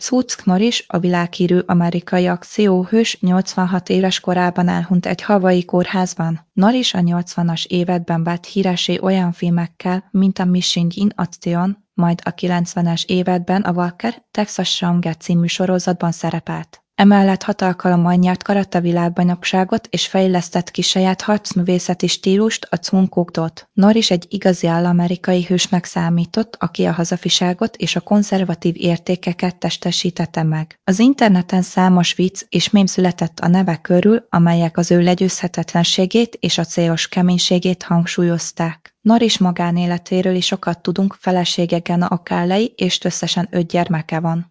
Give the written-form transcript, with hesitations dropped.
Suits Norris, a világhírű amerikai akcióhős 86 éves korában elhunyt egy hawaii kórházban. Norris a 80-as években vált híressé olyan filmekkel, mint a Mission in Action, majd a 90-es években a Walker Texas Ranger című sorozatban szerepelt. Emellett 6 alkalommal nyert karate-világbajnokságot és fejlesztett ki saját harcművészeti stílust, a Cun-Cukdot. Norris egy igazi all-amerikai hősnek számított, aki a hazafiságot és a konzervatív értékeket testesítette meg. Az interneten számos vicc és mém született a neve körül, amelyek az ő legyőzhetetlenségét és a célos keménységét hangsúlyozták. Norris magánéletéről is sokat tudunk, felesége Genna O'Callaghan és összesen 5 gyermeke van.